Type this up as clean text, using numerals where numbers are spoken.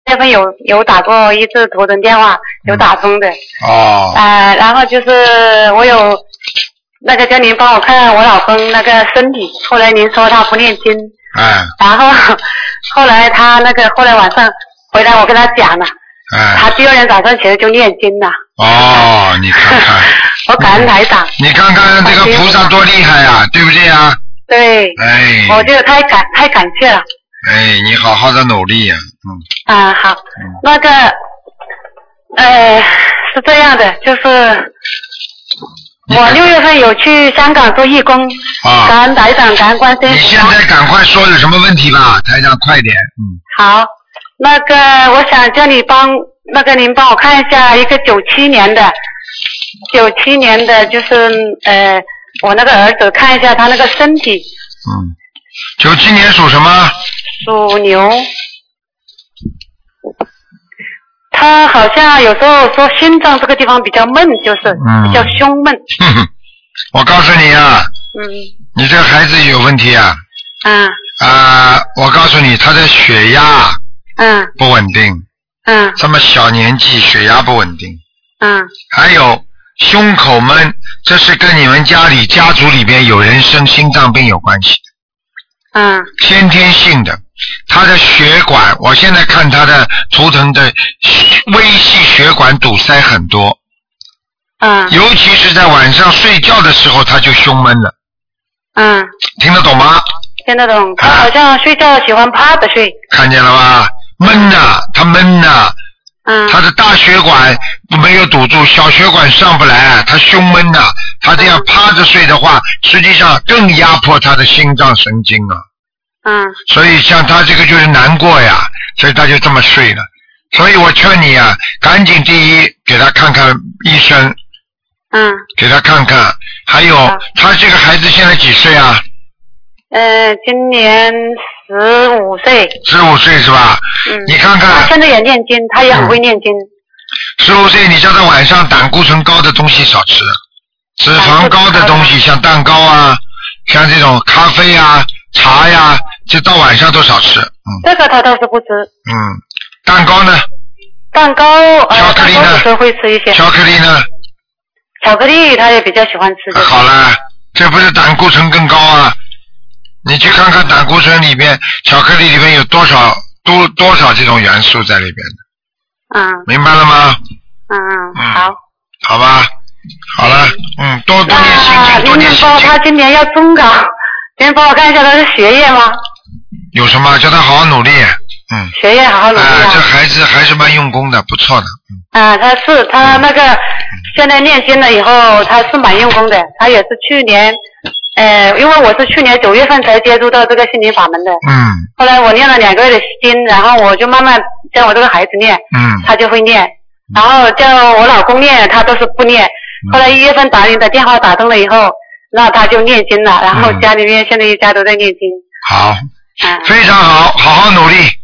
份有打过一次图腾电话，有打通的。 哦。 然后就是我有那个叫您帮我看我老公那个身体，后来您说他不念经。然后后来他那个后来晚上回来我跟他讲了。他第二天早上起来就念经了。 哦，你看看。 我感恩台长。 你看看这个菩萨多厉害啊，对不对啊？ 对。 哎。 我觉得太感谢了。 哎，你好好的努力呀， 好，那个，是这样的，就是我6月份有去香港做义工，感恩台长，感恩观世音菩萨。 你现在赶快说有什么问题吧，台长快点。 好，那个我想叫你您帮我看一下一个97年的，就是我那个儿子看一下他那个身体。 97年属什么？ 属牛。他好像有时候说心脏这个地方比较闷，就是比较胸闷。 我告诉你啊，你这个孩子有问题啊。我告诉你，他的血压不稳定。这么小年纪血压不稳定。还有胸口闷，这是跟你们家族里边有人生心脏病有关系。先天性的，他的血管，我现在看他的图腾的微细血管堵塞很多。尤其是在晚上睡觉的时候，他就胸闷了。听得懂吗？ 听得懂。他好像睡觉喜欢趴着睡。 看见了吧？闷呐，他闷呐。他的大血管没有堵住，小血管上不来，他胸闷呐。他这样趴着睡的话，实际上更压迫他的心脏神经啊。所以像他这个就是难过呀，所以他就这么睡了。所以我劝你啊，赶紧第一给他看看医生。给他看看。还有他这个孩子现在几岁啊？ 今年15岁。 15岁是吧？你看看。 他现在也念经，他也很会念经。 15岁，你叫他晚上胆固醇高的东西少吃，脂肪高的东西像蛋糕啊，像这种咖啡啊、茶呀，就到晚上都少吃。 这个他倒是不吃。 蛋糕呢？ 蛋糕巧克力呢？ 有时候会吃一些。 巧克力呢？ 巧克力他也比较喜欢吃。 好了，这不是胆固醇更高啊？你去看看胆固醇里边，巧克力里边有多少这种元素在里边的。明白了吗？ 好。 好吧，好了，多念心经，多念心经。 他今年要中考，您帮我看一下他的学业吗？ 有什么？叫他好好努力。 学业好好努力。 这孩子还是蛮用功的，不错的。 他那个现在念经了以后，他是蛮用功的。他也是去年，因为我是去年9月份才接触到这个心灵法门的。后来我念了2个月的经，然后我就慢慢教我这个孩子念。他就会念。然后叫我老公念，他都是不念。后来1月份打您的电话打通了以后，那他就念经了。然后家里面现在一家都在念经。 好。非常好，好好努力。